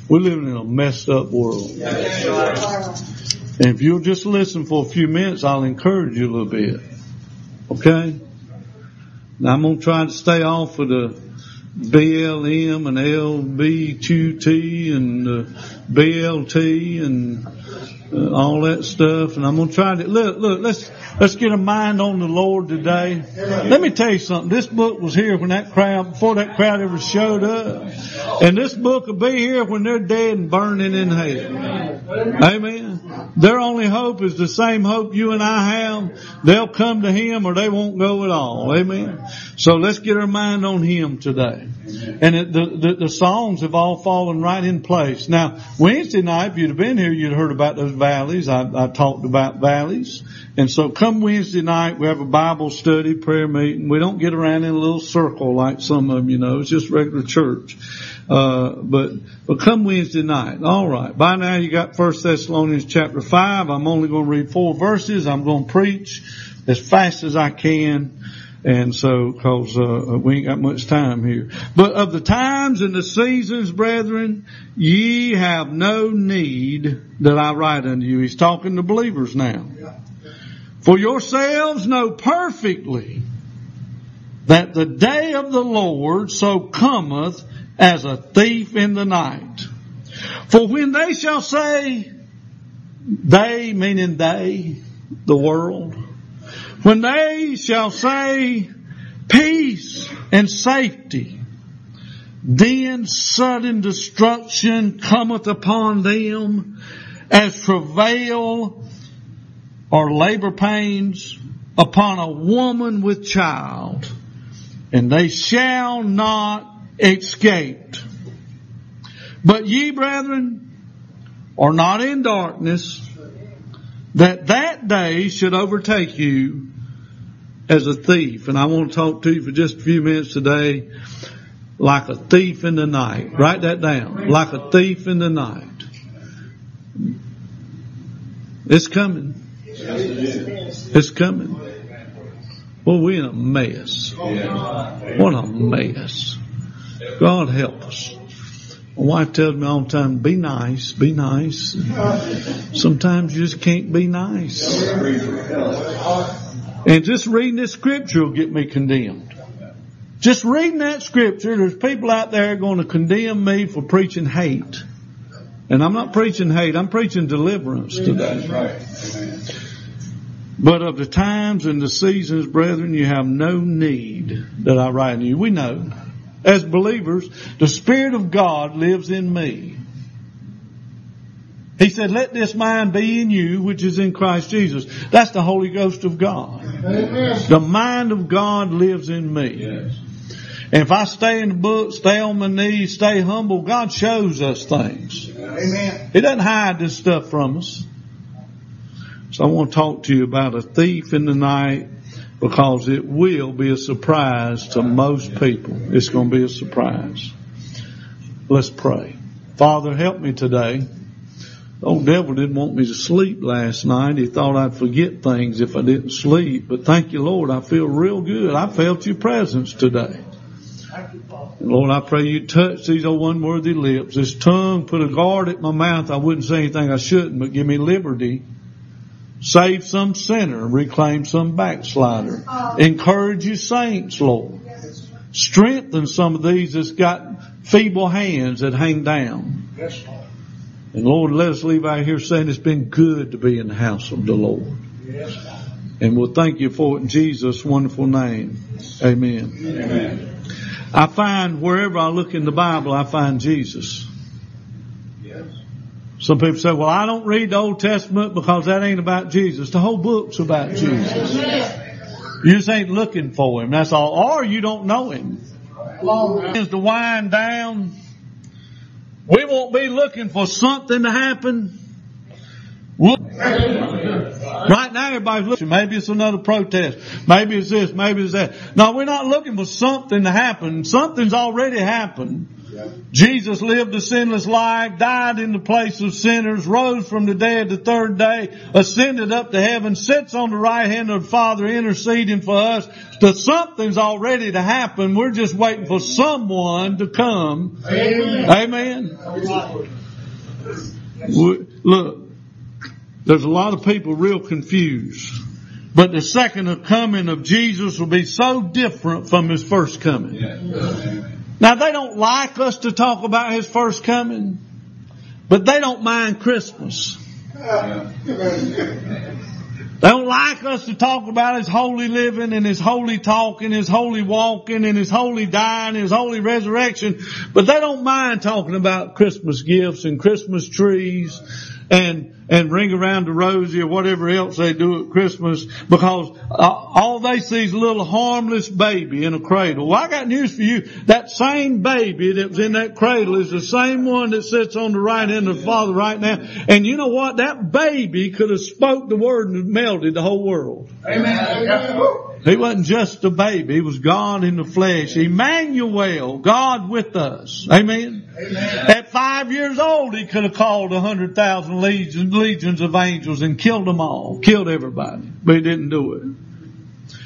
We're living in a messed up world. And if you'll just listen for a few minutes, I'll encourage you a little bit. Okay? Now I'm going to try to stay off of the BLM and LBQT and BLT and all that stuff. And I'm going to try to, look, let's get a mind on the Lord today. Let me tell you something. This book was here when before that crowd ever showed up. And this book will be here when they're dead and burning in hell. Amen. Their only hope is the same hope you and I have. They'll come to Him or they won't go at all. Amen. So let's get our mind on Him today. And the songs have all fallen right in place. Now, Wednesday night, if you'd have been here, you'd have heard about those valleys. I talked about valleys. And so come Wednesday night, we have a Bible study, prayer meeting. We don't get around in a little circle like some of them, It's just regular church. But come Wednesday night. All right. By now you got 1 Thessalonians chapter 5. I'm only going to read 4 verses. I'm going to preach as fast as I can. And so, cause, we ain't got much time here. But of the times and the seasons, brethren, ye have no need that I write unto you. He's talking to believers now. For yourselves know perfectly that the day of the Lord so cometh as a thief in the night. For when they shall say, they meaning they, the world, when they shall say peace and safety, then sudden destruction cometh upon them as travail or labor pains upon a woman with child, and they shall not escape. But ye, brethren, are not in darkness, that day should overtake you as a thief. And I want to talk to you for just a few minutes today, like a thief in the night. Write that down. Like a thief in the night. It's coming. It's coming. Well, we're in a mess. What a mess. God help us. My wife tells me all the time, be nice, be nice. Sometimes you just can't be nice. And just reading this scripture will get me condemned. Just reading that scripture, there's people out there going to condemn me for preaching hate. And I'm not preaching hate, I'm preaching deliverance today. But of the times and the seasons, brethren, you have no need that I write to you. We know, as believers, the Spirit of God lives in me. He said, let this mind be in you, which is in Christ Jesus. That's the Holy Ghost of God. Amen. The mind of God lives in me. Yes. And if I stay in the book, stay on my knees, stay humble, God shows us things. Amen. He doesn't hide this stuff from us. So I want to talk to you about a thief in the night, because it will be a surprise to most people. It's going to be a surprise. Let's pray. Father, help me today. The old devil didn't want me to sleep last night. He thought I'd forget things if I didn't sleep. But thank you, Lord, I feel real good. I felt your presence today. And Lord, I pray you touch these old unworthy lips. This tongue, put a guard at my mouth. I wouldn't say anything I shouldn't, but give me liberty. Save some sinner, reclaim some backslider. Encourage your saints, Lord. Strengthen some of these that's got feeble hands that hang down. And Lord, let us leave out here saying it's been good to be in the house of the Lord. And we'll thank you for it in Jesus' wonderful name. Amen. Amen. I find wherever I look in the Bible, I find Jesus. Some people say, well, I don't read the Old Testament because that ain't about Jesus. The whole book's about Jesus. You just ain't looking for Him. That's all. Or you don't know Him. As to wind down, we won't be looking for something to happen. Right now everybody's looking. Maybe it's another protest. Maybe it's this. Maybe it's that. No, we're not looking for something to happen. Something's already happened. Jesus lived a sinless life, died in the place of sinners, rose from the dead the third day, ascended up to heaven, sits on the right hand of the Father interceding for us. That something's already to happen. We're just waiting for someone to come. Amen. Look, there's a lot of people real confused. But the second coming of Jesus will be so different from His first coming. Now, they don't like us to talk about His first coming, but they don't mind Christmas. They don't like us to talk about His holy living and His holy talking, His holy walking and His holy dying, His holy resurrection, but they don't mind talking about Christmas gifts and Christmas trees and ring around the rosy or whatever else they do at Christmas, because all they see is a little harmless baby in a cradle. Well, I got news for you. That same baby that was in that cradle is the same one that sits on the right hand of the Father right now. And you know what? That baby could have spoke the word and melted the whole world. Amen. He wasn't just a baby. He was God in the flesh. Emmanuel, God with us. Amen. At 5 years old, He could have called 100,000 legions of angels and killed them all. Killed everybody. But He didn't do it.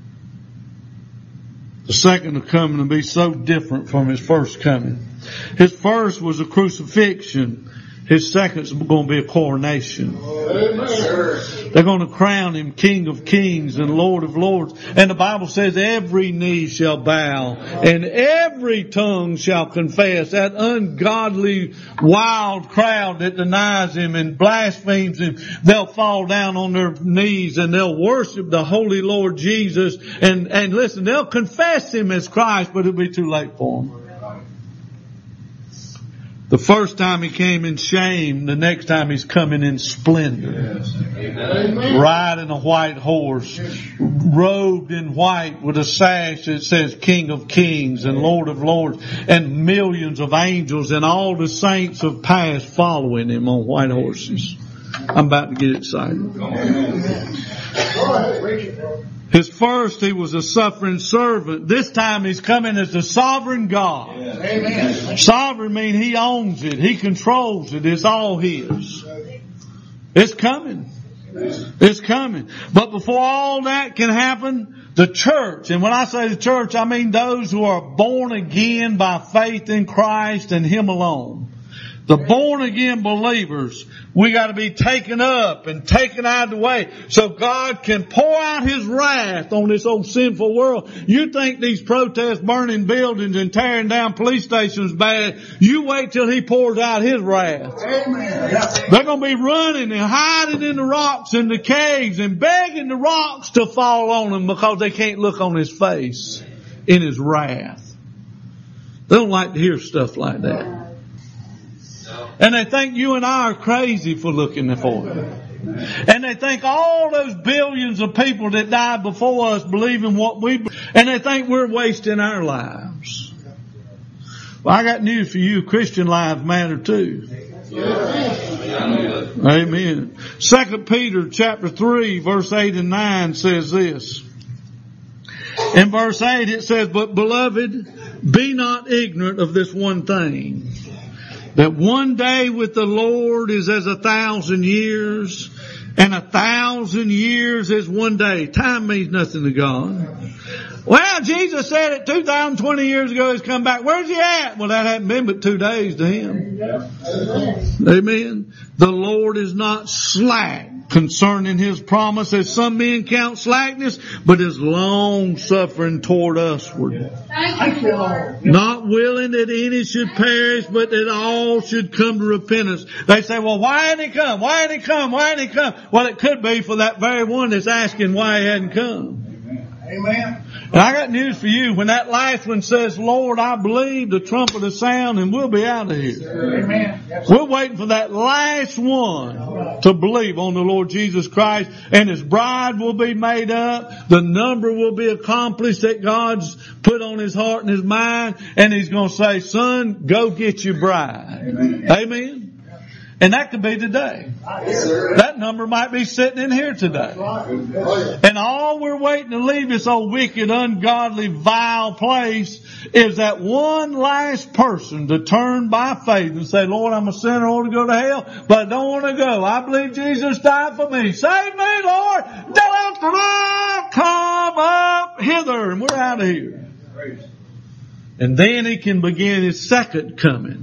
The second coming will be so different from His first coming. His first was a crucifixion. His second's going to be a coronation. They're going to crown Him King of Kings and Lord of Lords. And the Bible says every knee shall bow and every tongue shall confess. That ungodly, wild crowd that denies Him and blasphemes Him, they'll fall down on their knees and they'll worship the Holy Lord Jesus. And listen, they'll confess Him as Christ, but it'll be too late for them. The first time He came in shame, the next time He's coming in splendor. Riding a white horse, robed in white with a sash that says King of Kings and Lord of Lords, and millions of angels and all the saints of past following Him on white horses. I'm about to get excited. His first, He was a suffering servant. This time He's coming as the sovereign God. Amen. Sovereign means He owns it. He controls it. It's all His. It's coming. It's coming. But before all that can happen, the church, and when I say the church, I mean those who are born again by faith in Christ and Him alone. The born again believers, we got to be taken up and taken out of the way so God can pour out His wrath on this old sinful world. You think these protests, burning buildings and tearing down police stations bad? You wait till He pours out His wrath. Amen. They're going to be running and hiding in the rocks and the caves and begging the rocks to fall on them because they can't look on His face in His wrath. They don't like to hear stuff like that. And they think you and I are crazy for looking for it. And they think all those billions of people that died before us believe in what we believe. And they think we're wasting our lives. Well, I got news for you. Christian lives matter too. Amen. 2 Peter chapter 3 verse 8 and 9 says this. In verse 8 it says, "But beloved, be not ignorant of this one thing, that one day with the Lord is as 1,000 years, and 1,000 years is one day." Time means nothing to God. Well, Jesus said it 2,020 years ago. He's come back. Where's He at? Well, that hadn't been but 2 days to Him. Amen. The Lord is not slack concerning His promise, as some men count slackness, but is long suffering toward usward. Thank you, Lord. Not willing that any should perish, but that all should come to repentance. They say, well, why hadn't He come? Why hadn't He come? Why hadn't He come? Well, it could be for that very one that's asking why He hadn't come. Amen. And I got news for you. When that last one says, Lord, I believe, the trumpet will sound and we'll be out of here. Amen. We're waiting for that last one to believe on the Lord Jesus Christ, and His bride will be made up. The number will be accomplished that God's put on His heart and His mind, and He's going to say, son, go get your bride. Amen. Amen. And that could be today. That number might be sitting in here today. And all we're waiting to leave this old wicked, ungodly, vile place is that one last person to turn by faith and say, Lord, I'm a sinner, I want to go to hell, but I don't want to go. I believe Jesus died for me. Save me, Lord. Deliver me. Come up hither. And we're out of here. And then He can begin His second coming.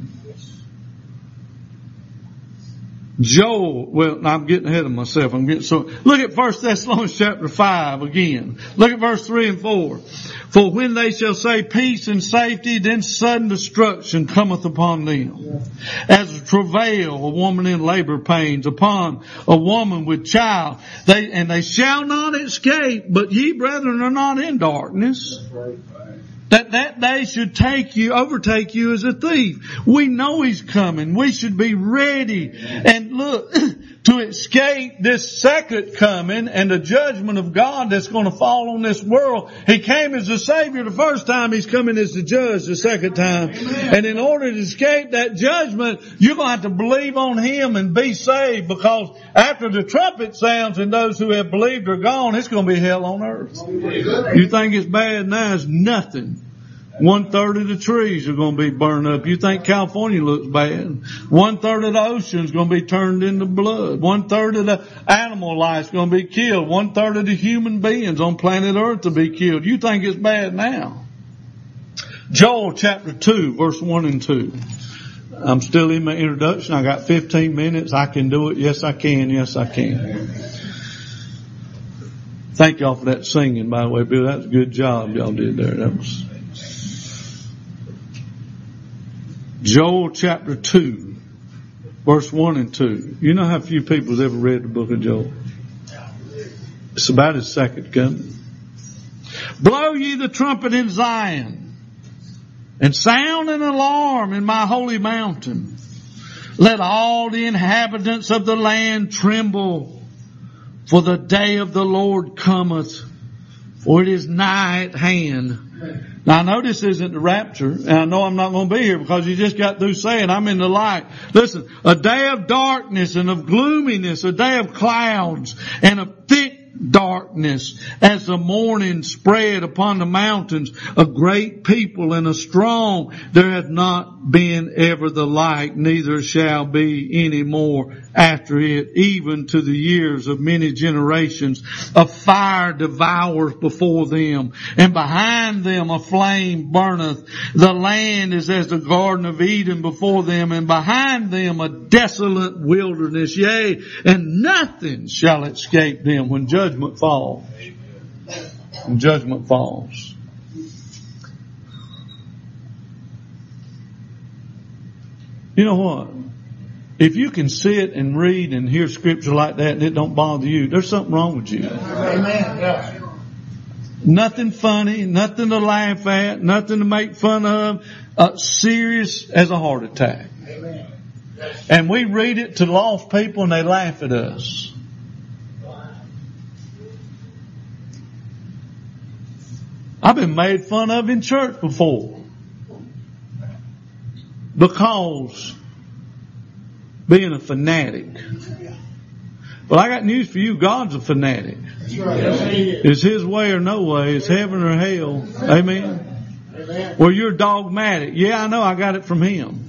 Joel, well, I'm getting ahead of myself. Look at 1 Thessalonians chapter 5 again. Look at verse 3 and 4. For when they shall say peace and safety, then sudden destruction cometh upon them. As a travail, a woman in labor pains, upon a woman with child. They shall not escape, but ye brethren are not in darkness. That day should overtake you as a thief. We know He's coming. We should be ready. And look, to escape this second coming and the judgment of God that's going to fall on this world. He came as a Savior the first time. He's coming as the judge the second time. And in order to escape that judgment, you're going to have to believe on Him and be saved, because after the trumpet sounds and those who have believed are gone, it's going to be hell on earth. You think it's bad now? It's nothing. 1/3 of the trees are going to be burned up. You think California looks bad? 1/3 of the ocean is going to be turned into blood. 1/3 of the animal life is going to be killed. 1/3 of the human beings on planet Earth to be killed. You think it's bad now? Joel chapter 2, verse 1 and 2. I'm still in my introduction. I got 15 minutes. I can do it. Yes, I can. Yes, I can. Thank y'all for that singing, by the way, Bill. That was a good job y'all did there. That was Joel chapter 2, verse 1 and 2. You know how few people have ever read the book of Joel? It's about His second coming. Blow ye the trumpet in Zion, and sound an alarm in my holy mountain. Let all the inhabitants of the land tremble, for the day of the Lord cometh, for it is nigh at hand. Now I know this isn't the rapture, and I know I'm not going to be here because you just got through saying I'm in the light. Listen, a day of darkness and of gloominess, a day of clouds and of thick darkness as the morning spread upon the mountains, a great people and a strong. There hath not been ever the like, neither shall be any more after it, even to the years of many generations. A fire devours before them, and behind them a flame burneth. The land is as the Garden of Eden before them, and behind them a desolate wilderness. Yea, and nothing shall escape them when judgment falls. When judgment falls. You know what? If you can sit and read and hear scripture like that and it don't bother you, there's something wrong with you. Amen. Nothing funny, nothing to laugh at, nothing to make fun of, serious as a heart attack. Amen. And we read it to lost people and they laugh at us. I've been made fun of in church before. Because being a fanatic. Well, I got news for you. God's a fanatic. It's His way or no way. It's heaven or hell. Amen. Well, you're dogmatic. Yeah, I know. I got it from Him.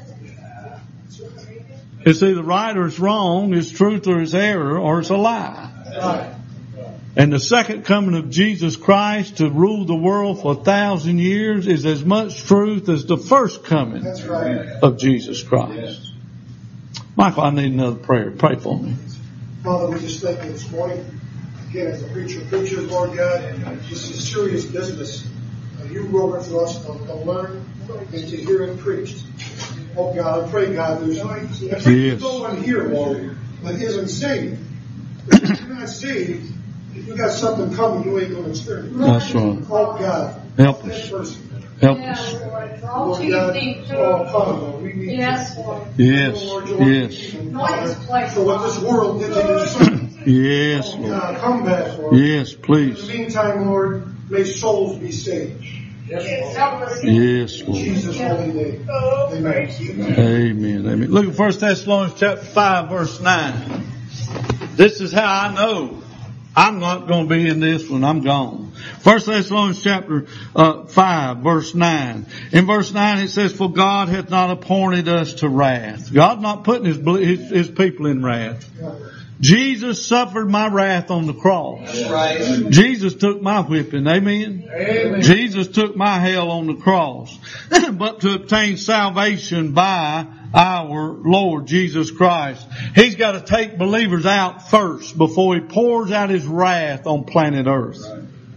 It's either right or it's wrong. It's truth or it's error, or it's a lie. And the second coming of Jesus Christ to rule the world for 1,000 years is as much truth as the first coming of Jesus Christ. Michael, I need another prayer. Pray for me. Father, we just thank You this morning. Again, as a preacher preaches, Lord God, this is serious business. You wrote it for us to learn and to hear it preached. Oh God, I pray, God, there's no one here, Lord, that isn't saved. If you're not saved, if you got something coming, you ain't going to experience. That's right. Oh God, help us. Help us. Lord God, yes, Lord. Yes. Yes. For what this world did to Your Son. Yes, Lord. God, come back, Lord. Yes, please. In the meantime, Lord, may souls be saved. Yes, Lord. Jesus' holy name. Amen. Amen. Amen. Look at 1 Thessalonians chapter 5, verse 9. This is how I know I'm not going to be in this when I'm gone. 1 Thessalonians chapter 5, verse 9. In verse 9 it says, "For God hath not appointed us to wrath." God's not putting his people in wrath. Jesus suffered my wrath on the cross. Right. Jesus took my whipping. Amen? Amen. Jesus took my hell on the cross. But to obtain salvation by our Lord Jesus Christ, He's got to take believers out first before He pours out His wrath on planet Earth.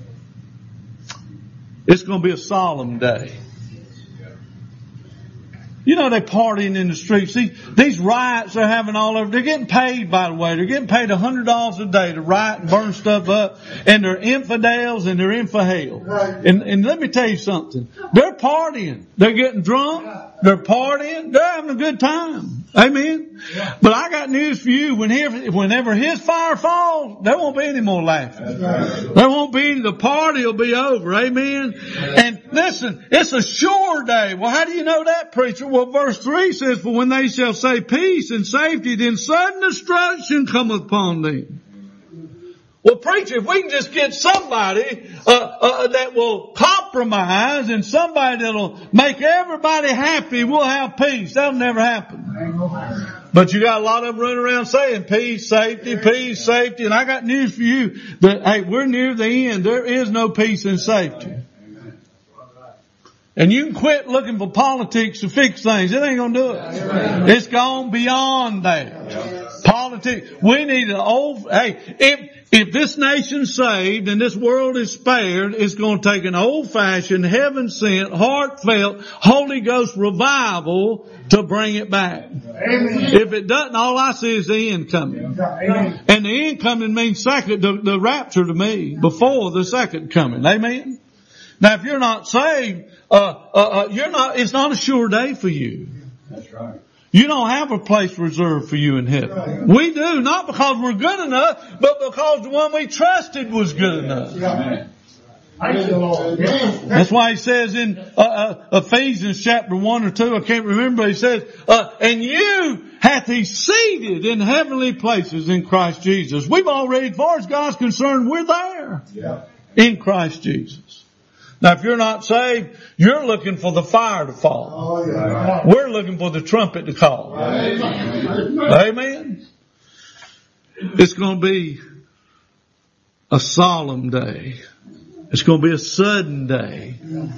It's going to be a solemn day. You know, they're partying in the streets. These riots they're having all over. They're getting paid, by the way. They're getting paid $100 a day to riot and burn stuff up. And they're infidels and they're in for hell. And let me tell you something. They're partying. They're getting drunk. They're partying. They're having a good time. Amen. But I got news for you. Whenever His fire falls, there won't be any more laughing. There won't be any. The party will be over. Amen. And listen, it's a sure day. Well, how do you know that, preacher? Well, verse 3 says, "For when they shall say peace and safety, then sudden destruction cometh upon them." Well, preacher, if we can just get somebody that will compromise and somebody that'll make everybody happy, we'll have peace. That'll never happen. But you got a lot of them running around saying peace, safety, and I got news for you that, hey, we're near the end. There is no peace and safety. And you can quit looking for politics to fix things. It ain't going to do it. It's gone beyond that. Politics. We need if this nation's saved and this world is spared, it's going to take an old-fashioned, heaven-sent, heartfelt, Holy Ghost revival to bring it back. Amen. If it doesn't, all I see is the end coming. Amen. And the end coming means the rapture to me, before the second coming. Amen. Now, if you're not saved, it's not a sure day for you. That's right. You don't have a place reserved for you in heaven. Right. We do, not because we're good enough, but because the one we trusted was good enough. Amen. That's why he says in Ephesians chapter 1 or 2, I can't remember, but he says, "And you hath He seated in heavenly places in Christ Jesus." We've already, as far as God's concerned, we're there. Yeah. In Christ Jesus. Now, if you're not saved, you're looking for the fire to fall. Oh, yeah. We're looking for the trumpet to call. Amen. It's going to be a solemn day. It's going to be a sudden day.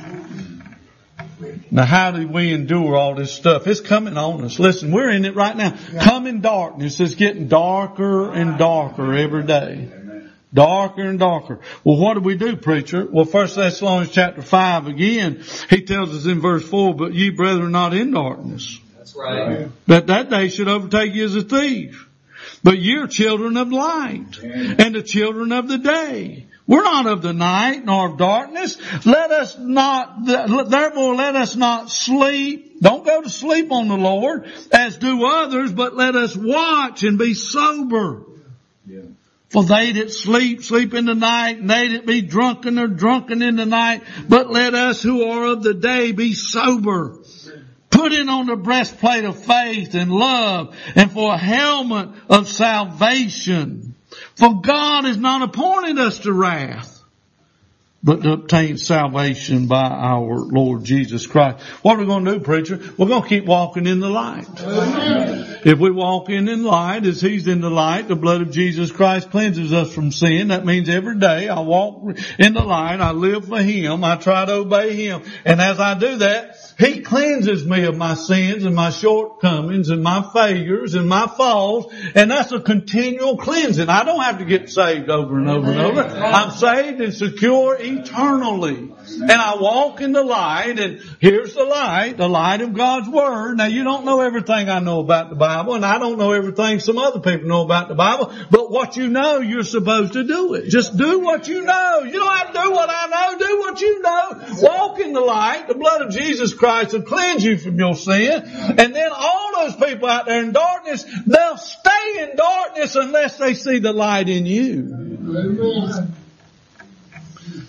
Now, how do we endure all this stuff? It's coming on us. Listen, we're in it right now. Coming darkness is getting darker and darker every day. Darker and darker. Well, what do we do, preacher? Well, 1 Thessalonians chapter 5 again, he tells us in verse 4, "But ye brethren not in darkness." That's right. That day should overtake you as a thief. But ye are children of light and the children of the day. We're not of the night nor of darkness. Therefore let us not sleep. Don't go to sleep on the Lord as do others, but let us watch and be sober. Yeah. For they that sleep, sleep in the night, and they that be drunken are drunken in the night. But let us who are of the day be sober. Putting on the breastplate of faith and love, and for a helmet of salvation. For God has not appointed us to wrath, but to obtain salvation by our Lord Jesus Christ. What are we going to do, preacher? We're going to keep walking in the light. Amen. If we walk in the light as He's in the light, the blood of Jesus Christ cleanses us from sin. That means every day I walk in the light, I live for Him, I try to obey Him. And as I do that, He cleanses me of my sins and my shortcomings and my failures and my faults. And that's a continual cleansing. I don't have to get saved over and over and over. I'm saved and secure eternally. And I walk in the light, and here's the light of God's Word. Now, you don't know everything I know about the Bible, and I don't know everything some other people know about the Bible, but what you know, you're supposed to do it. Just do what you know. You don't have to do what I know. Do what you know. Walk in the light. The blood of Jesus Christ will cleanse you from your sin. And then all those people out there in darkness, they'll stay in darkness unless they see the light in you.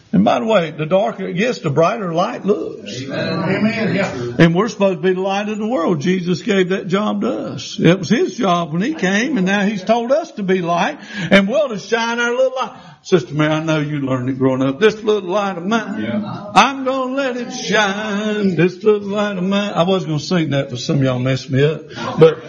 And by the way, the darker it gets, the brighter light looks. Amen. Yeah. And we're supposed to be the light of the world. Jesus gave that job to us. It was His job when He came, and now He's told us to be light, and we're to shine our little light. Sister Mary, I know you learned it growing up. This little light of mine, I'm going to let it shine. This little light of mine. I was going to sing that, but some of y'all messed me up. But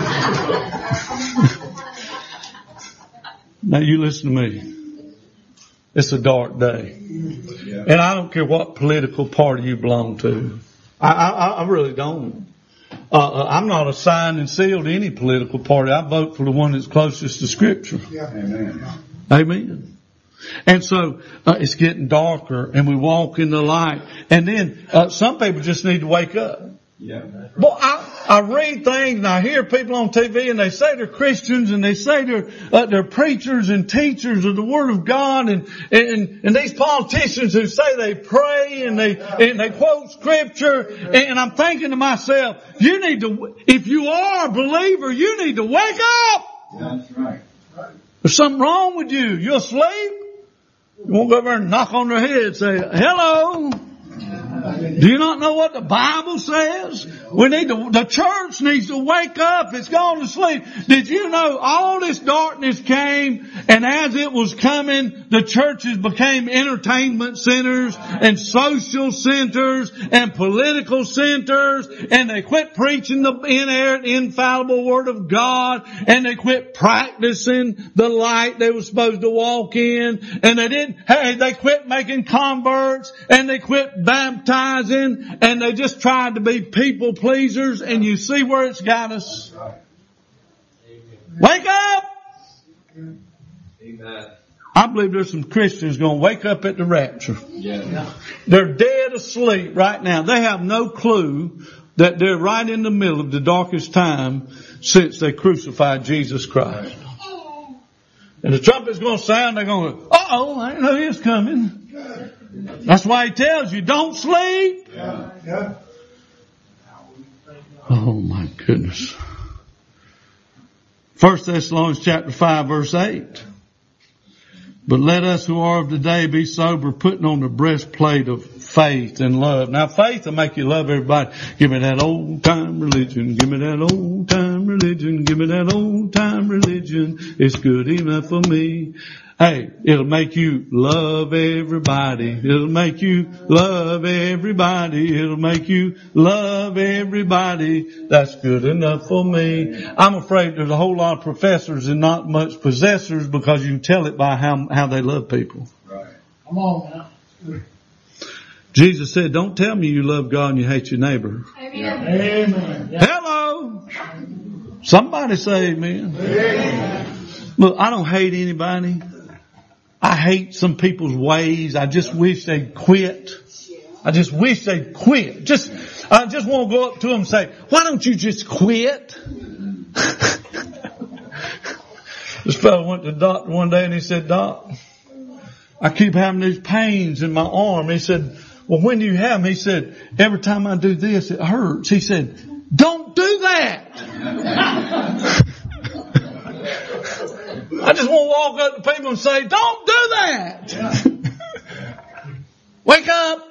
now you listen to me. It's a dark day. And I don't care what political party you belong to. I really don't. I'm not assigned and sealed to any political party. I vote for the one that's closest to Scripture. Amen. Amen. And so it's getting darker, and we walk in the light. And then some people just need to wake up. Yeah. Well, I read things and I hear people on TV and they say they're Christians and they say they're preachers and teachers of the Word of God and these politicians who say they pray and they quote Scripture, and I'm thinking to myself, you need to, if you are a believer, you need to wake up. That's right. There's something wrong with you. You asleep? You won't go over and knock on their head and say, hello. Do you not know what the Bible says? The church needs to wake up. It's gone to sleep. Did you know all this darkness came, and as it was coming, the churches became entertainment centers and social centers and political centers, and they quit preaching the inerrant, infallible Word of God, and they quit practicing the light they were supposed to walk in, and they quit making converts, and they quit baptizing, and they just tried to be people pleasers, and you see where it's got us. Wake up! Amen. I believe there's some Christians going to wake up at the rapture. Yeah. They're dead asleep right now. They have no clue that they're right in the middle of the darkest time since they crucified Jesus Christ. And the trumpet's going to sound, they're going to go, uh-oh, I know He's coming. That's why He tells you, don't sleep. Yeah. Oh my goodness. 1 Thessalonians chapter 5 verse 8. But let us who are of the day be sober, putting on the breastplate of faith and love. Now faith will make you love everybody. Give me that old time religion. Give me that old time religion. Give me that old time religion. It's good enough for me. Hey, it'll make you love everybody. It'll make you love everybody. It'll make you love everybody. That's good enough for me. I'm afraid there's a whole lot of professors and not much possessors, because you can tell it by how they love people. Right. Come on now. Jesus said, don't tell me you love God and you hate your neighbor. Amen. Amen. Yeah. Hello! Somebody say amen. Amen. Look, I don't hate anybody. I hate some people's ways. I just wish they'd quit. I just wish they'd quit. I just want to go up to them and say, why don't you just quit? This fellow went to the doctor one day and he said, Doc, I keep having these pains in my arm. He said, well, when do you have them? He said, every time I do this, it hurts. He said, don't do that. I just want to walk up to people and say, don't do that. Wake up.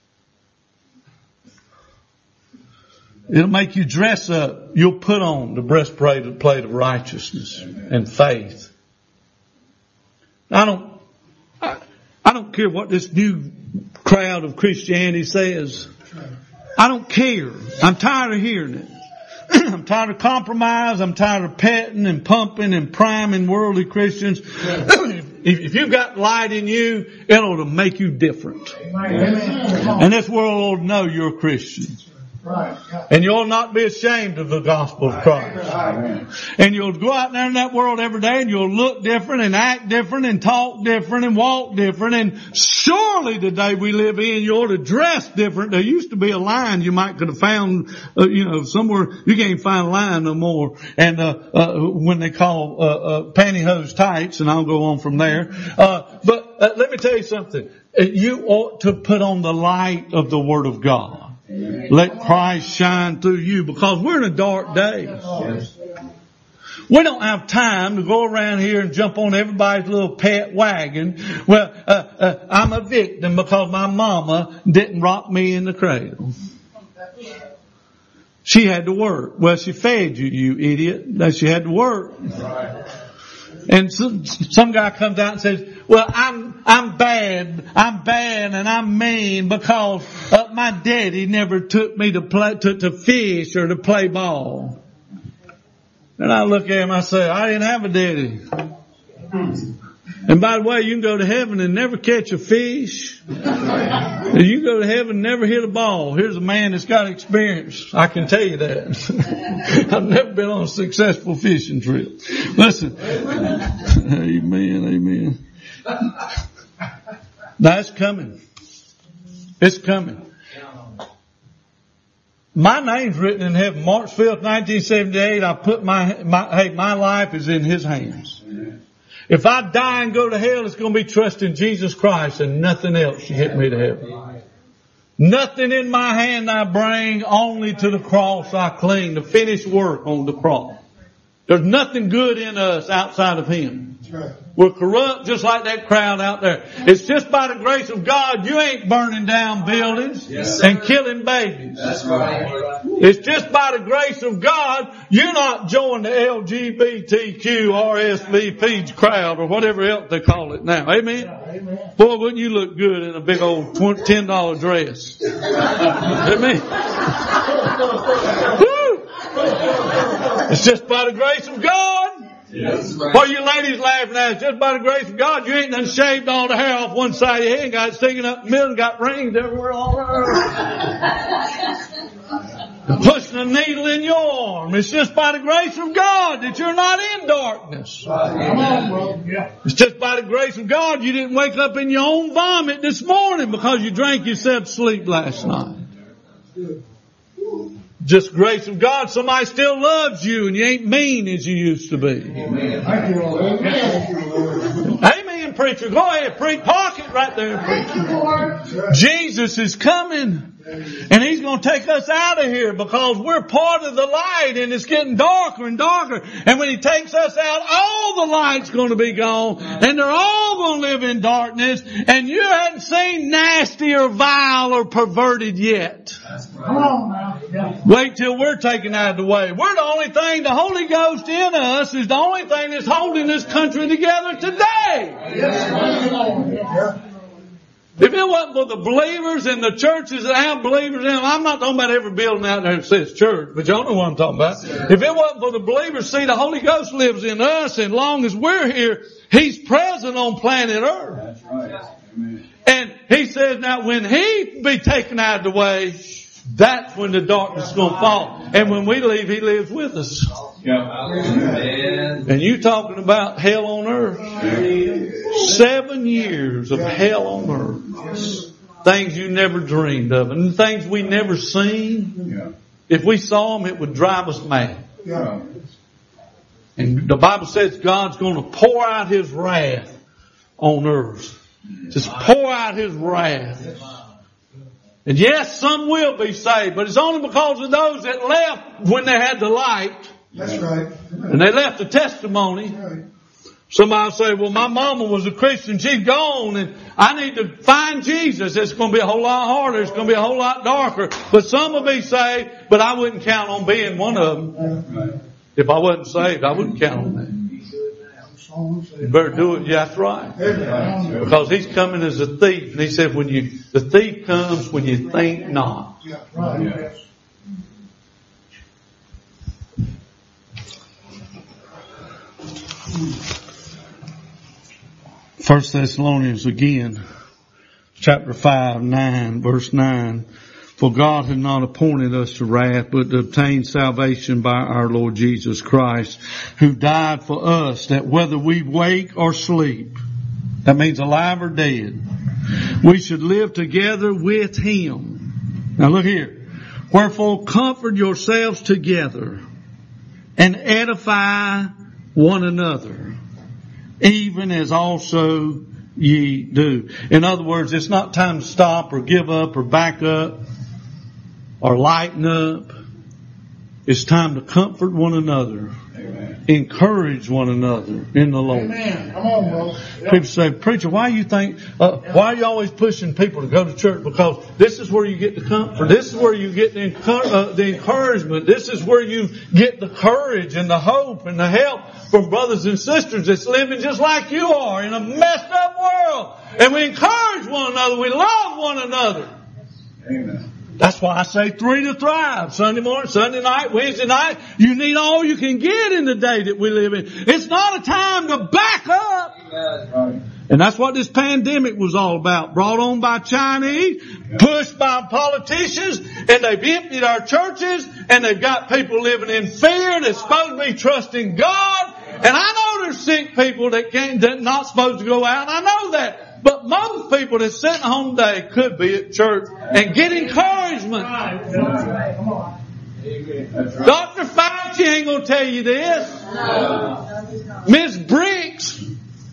It'll make you dress up. You'll put on the breastplate of righteousness and faith. I don't care what this new crowd of Christianity says. I don't care. I'm tired of hearing it. I'm tired of compromise. I'm tired of petting and pumping and priming worldly Christians. If you've got light in you, it'll make you different. And this world will know you're a Christian. Right. And you'll not be ashamed of the gospel of Christ. And you'll go out there in that world every day and you'll look different and act different and talk different and walk different. And surely the day we live in, you ought to dress different. There used to be a line you might could have found, somewhere. You can't find a line no more. And, when they call, pantyhose tights, and I'll go on from there. But let me tell you something. You ought to put on the light of the Word of God. Let Christ shine through you, because we're in a dark day. We don't have time to go around here and jump on everybody's little pet wagon. Well, I'm a victim because my mama didn't rock me in the cradle. She had to work. Well, she fed you, you idiot. That she had to work. And some guy comes out and says, well, I'm bad and I'm mean because my daddy never took me to fish or to play ball. And I look at him, I say, I didn't have a daddy. And by the way, you can go to heaven and never catch a fish. And you can go to heaven and never hit a ball. Here's a man that's got experience. I can tell you that. I've never been on a successful fishing trip. Listen. Amen. Now it's coming. It's coming. My name's written in heaven. March 5th, 1978, I put my life is in His hands. If I die and go to hell, it's going to be trusting Jesus Christ and nothing else to get me to heaven. Nothing in my hand I bring, only to the cross I cling, the finished work on the cross. There's nothing good in us outside of Him. We're corrupt just like that crowd out there. It's just by the grace of God you ain't burning down buildings and killing babies. That's right. It's just by the grace of God you're not joining the LGBTQ RSVP crowd or whatever else they call it now. Amen? Amen. Boy, wouldn't you look good in a big old $10 dress? Amen. Woo! It's just by the grace of God. Yes, right. What you ladies laughing at, just by the grace of God, you ain't done shaved all the hair off one side of your head, got it sticking up in the middle, and got rings everywhere all around. Pushing a needle in your arm. It's just by the grace of God that you're not in darkness. Come on, bro. Yeah. It's just by the grace of God you didn't wake up in your own vomit this morning because you drank yourself to sleep last night. Just grace of God, somebody still loves you and you ain't mean as you used to be. Amen. Thank you, Lord. Amen, preacher. Go ahead, preach. Park it right there, preacher. Jesus is coming. And He's going to take us out of here because we're part of the light and it's getting darker and darker. And when He takes us out, all the light's going to be gone and they're all going to live in darkness. And you hadn't seen nasty or vile or perverted yet. Come on now. Yeah. Wait till we're taken out of the way. We're the only thing, the Holy Ghost in us is the only thing that's holding this country together today. Yes. If it wasn't for the believers in the churches that have believers in them, I'm not talking about every building out there that says church, but y'all know what I'm talking about. If it wasn't for the believers, see, the Holy Ghost lives in us, and long as we're here, He's present on planet Earth. That's right. Amen. And He says now when He be taken out of the way, that's when the darkness is going to fall. And when we leave, He lives with us. And you talking about hell on earth. 7 years of hell on earth. Things you never dreamed of. And things we never seen. If we saw them, it would drive us mad. And the Bible says God's going to pour out His wrath on earth. Just pour out His wrath. And yes, some will be saved, but it's only because of those that left when they had the light. That's right. And they left the testimony. Right. Somebody will say, well, my mama was a Christian. She's gone and I need to find Jesus. It's going to be a whole lot harder. It's going to be a whole lot darker. But some will be saved, but I wouldn't count on being one of them. Right. If I wasn't saved, I wouldn't count on that. You better do it. Yeah, that's right. Because He's coming as a thief. And He said, the thief comes when you think not. Yeah, right. 1 Thessalonians again, chapter 5, 9, verse 9. For God had not appointed us to wrath, but to obtain salvation by our Lord Jesus Christ, who died for us, that whether we wake or sleep, that means alive or dead, we should live together with Him. Now look here. Wherefore comfort yourselves together and edify one another, even as also ye do. In other words, it's not time to stop or give up or back up or lighten up. It's time to comfort one another. Amen. Encourage one another in the Lord. Amen. Come on, brother. Yep. People say, preacher, why are you always pushing people to go to church? Because this is where you get the comfort. This is where you get the encouragement. This is where you get the courage and the hope and the help from brothers and sisters that's living just like you are in a messed up world. And we encourage one another. We love one another. Amen. That's why I say 3 to thrive. Sunday morning, Sunday night, Wednesday night. You need all you can get in the day that we live in. It's not a time to back up. Right. And that's what this pandemic was all about. Brought on by Chinese, pushed by politicians, and they've emptied our churches, and they've got people living in fear that's supposed to be trusting God. And I know there's sick people that not supposed to go out. I know that. But most people that's sitting home today could be at church and get encouragement. Come on. Dr. Fauci ain't going to tell you this. Miss Briggs,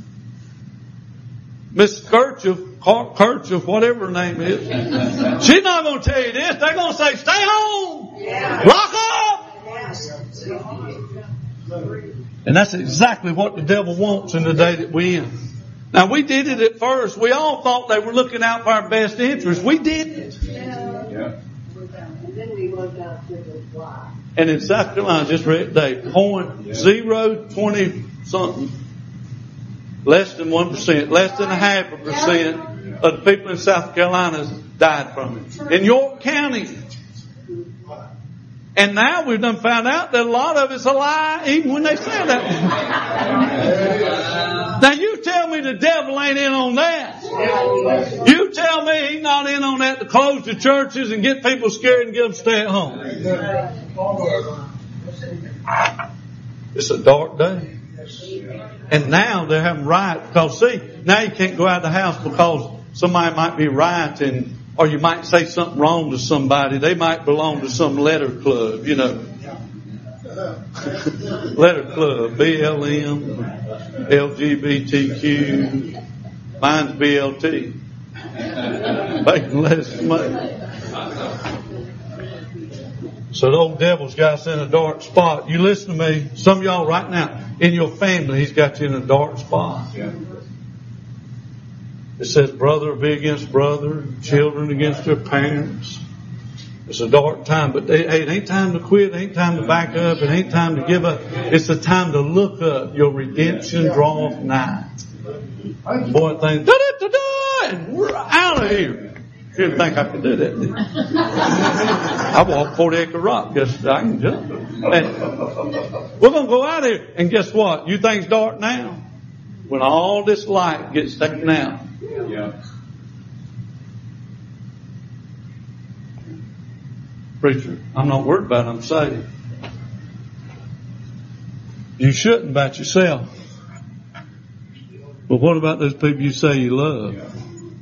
Miss Kirchhoff, whatever her name is, she's not going to tell you this. They're going to say, stay home. Lock up. And that's exactly what the devil wants in the day that we're in. Now, we did it at first. We all thought they were looking out for our best interests. We didn't. Yeah. And then we went out to the fly. And in South Carolina, just read today, 0.020 something, less than 1%, less than 0.5% of the people in South Carolina died from it. In York County. And now we've done found out that a lot of it's a lie, even when they say that. Now you tell me the devil ain't in on that. You tell me he's not in on that to close the churches and get people scared and get them to stay at home. It's a dark day. And now they're having riots because, see, now you can't go out of the house because somebody might be rioting, or you might say something wrong to somebody. They might belong to some letter club, you know. Letter club, BLM, LGBTQ, mine's BLT. Making less money. So the old devil's got us in a dark spot. You listen to me. Some of y'all right now, in your family, he's got you in a dark spot. It says brother will be against brother, children against their parents. It's a dark time, but hey, it ain't time to quit. It ain't time to back up. It ain't time to give up. It's the time to look up. Your redemption draweth nigh. Boy, things, and we're out of here. You didn't think I could do that, did you? I walked 40 Acre Rock. Guess I can jump. And we're going to go out of here. And guess what? You think it's dark now? When all this light gets taken out. Yeah. Preacher, I'm not worried about it. I'm saved. You shouldn't about yourself. But what about those people you say you love? Yeah.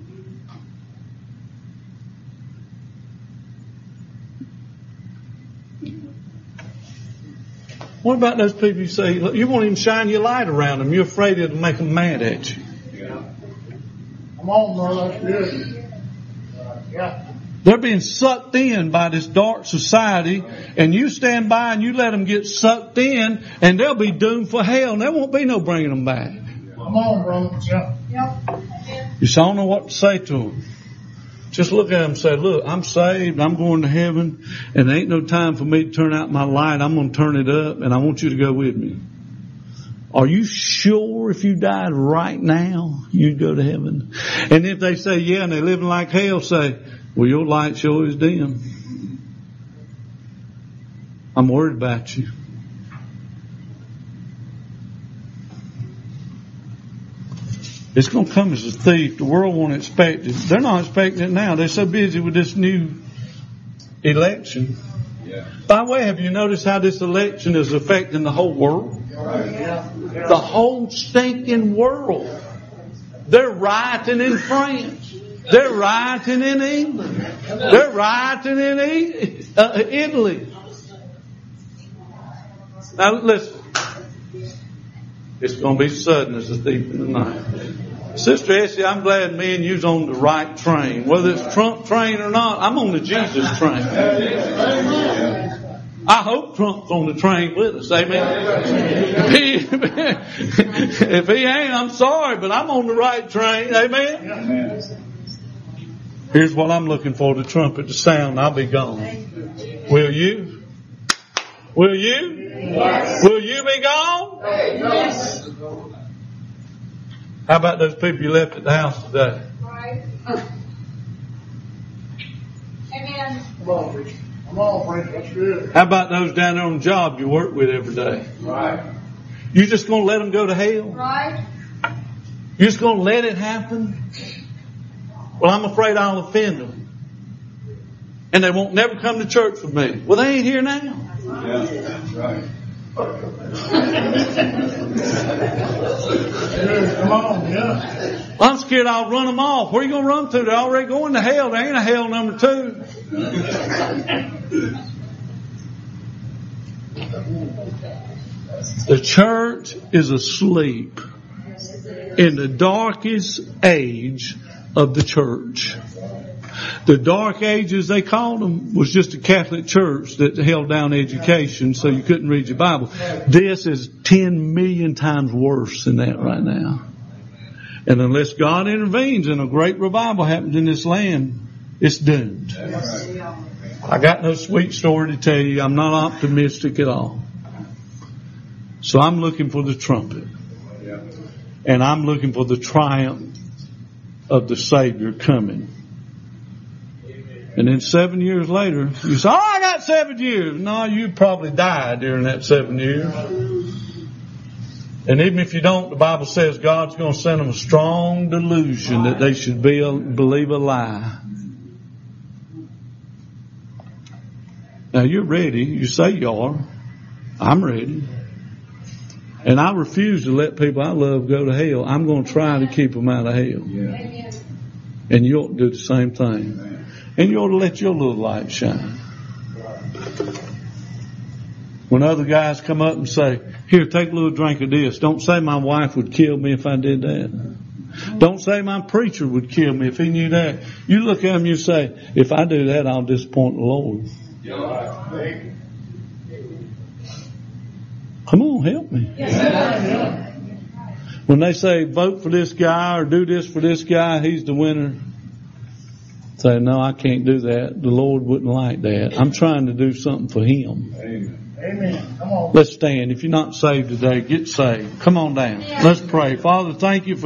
What about those people you say you won't even shine your light around them? You're afraid it'll make them mad at you. Yeah. Come on, brother. That's good. Yeah. They're being sucked in by this dark society, and you stand by and you let them get sucked in, and they'll be doomed for hell, and there won't be no bringing them back. Come on, brother. Yeah. You say, I don't know what to say to them. Just look at them and say, look, I'm saved, I'm going to heaven, and there ain't no time for me to turn out my light. I'm going to turn it up, and I want you to go with me. Are you sure if you died right now, you'd go to heaven? And if they say, yeah, and they're living like hell, say, well, your light sure is dim. I'm worried about you. It's going to come as a thief. The world won't expect it. They're not expecting it now. They're so busy with this new election. Yeah. By the way, have you noticed how this election is affecting the whole world? The whole stinking world. They're rioting in France. They're rioting in England. They're rioting in Italy. Now listen. It's going to be sudden as a thief in the night. Sister Essie, I'm glad me and you's on the right train. Whether it's Trump train or not, I'm on the Jesus train. I hope Trump's on the train with us. Amen. If he ain't, I'm sorry, but I'm on the right train. Amen. Amen. Here's what I'm looking for, the trumpet to sound. I'll be gone. Will you? Will you? Yes. Will you be gone? Yes. How about those people you left at the house today? Right. Amen. Come on, preacher. Come on, preacher. That's good. How about those down there on the job you work with every day? Right. You just going to let them go to hell? Right. You're just going to let it happen? Well, I'm afraid I'll offend them. And they won't never come to church with me. Well, they ain't here now. Yeah, that's right. Come on, yeah. Well, I'm scared I'll run them off. Where are you going to run to? They're already going to hell. There ain't a hell number 2. The church is asleep in the darkest age of the church. The Dark Ages, they called them, was just a Catholic church that held down education so you couldn't read your Bible. This is 10 million times worse than that right now. And unless God intervenes and a great revival happens in this land, it's doomed. I got no sweet story to tell you. I'm not optimistic at all. So I'm looking for the trumpet. And I'm looking for the triumph of the Savior coming. And then 7 years later, you say, I got 7 years. No, you probably died during that 7 years. And even if you don't, the Bible says God's going to send them a strong delusion that they should believe a lie. Now you're ready. You say you are. I'm ready. And I refuse to let people I love go to hell. I'm going to try to keep them out of hell. Amen. And you ought to do the same thing. And you ought to let your little light shine. When other guys come up and say, here, take a little drink of this. Don't say my wife would kill me if I did that. Don't say my preacher would kill me if he knew that. You look at him and you say, if I do that, I'll disappoint the Lord. Come on, help me. When they say vote for this guy or do this for this guy, he's the winner. Say, no, I can't do that. The Lord wouldn't like that. I'm trying to do something for Him. Amen. Come on. Let's stand. If you're not saved today, get saved. Come on down. Let's pray. Father, thank you for